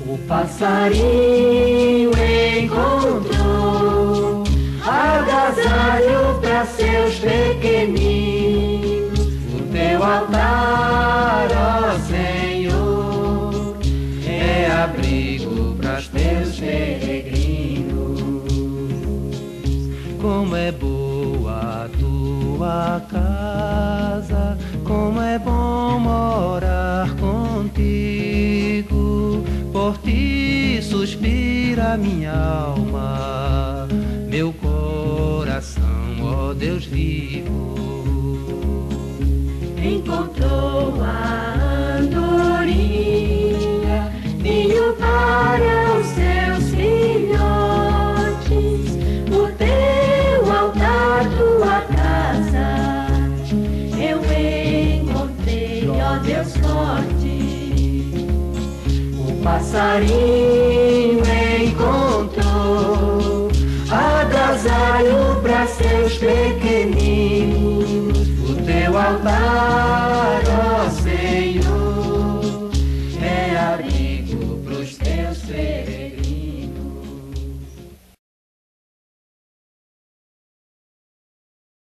O passarinho encontrou agasalho para seus pequeninos. O teu altar, ó Senhor, é abrigo para os teus peregrinos. Como é boa a tua casa, como é bom morar contigo. Por ti suspira minha alma, meu coração, ó Deus vivo. Encontrou a andorinha, vinho para os seus filhotes. O teu altar, tua casa, eu encontrei, ó Deus forte. O passarinho encontrou agasalho para seus pequeninos.